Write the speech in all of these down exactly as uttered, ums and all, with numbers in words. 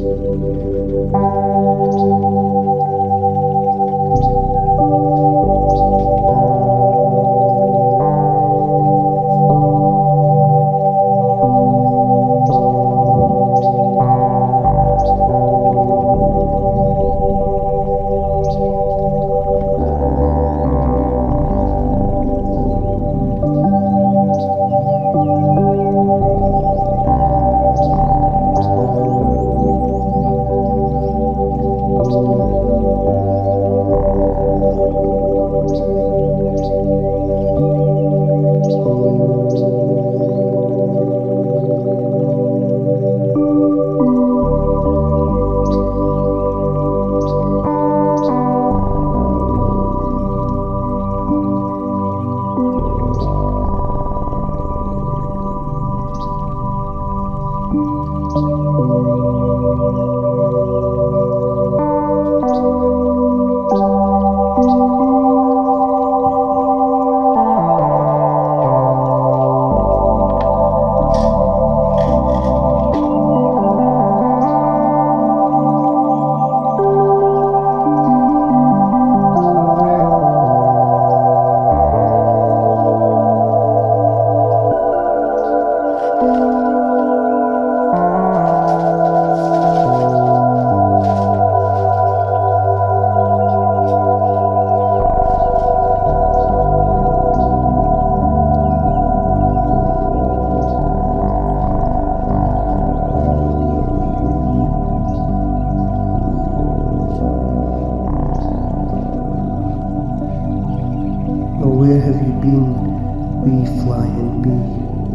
Where have you been, wee flying bee?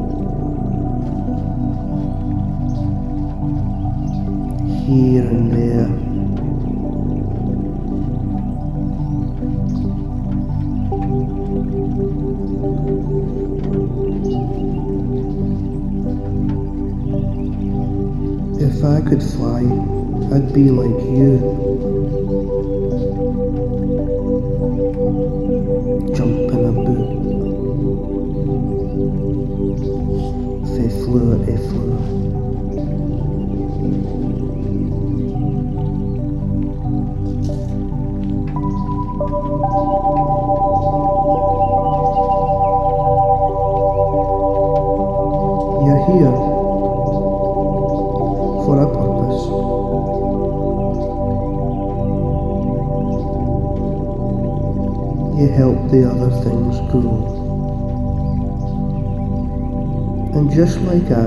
Here and there, if I could fly, I'd be like you. Jumping about, fae floor to floor. You're here for a purpose. You help the other things grow. And just like I,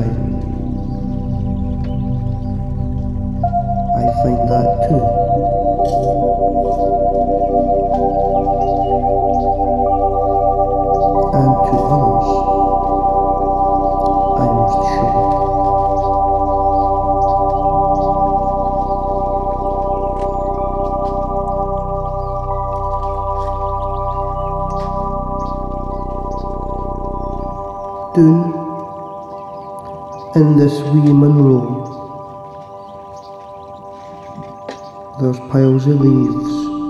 I find that too. And to others, I must show. Doon, in this wee Monroe, there's piles of leaves,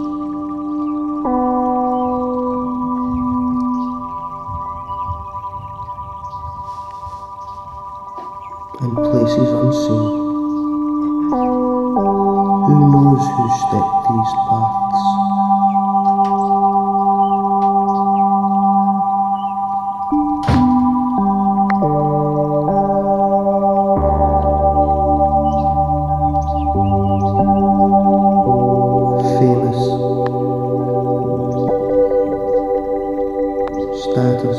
and places unseen. Who knows who stepped these paths? Famous status,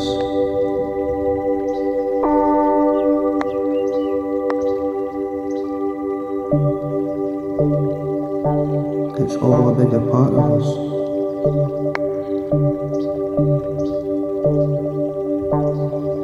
it's all a bigger part of us.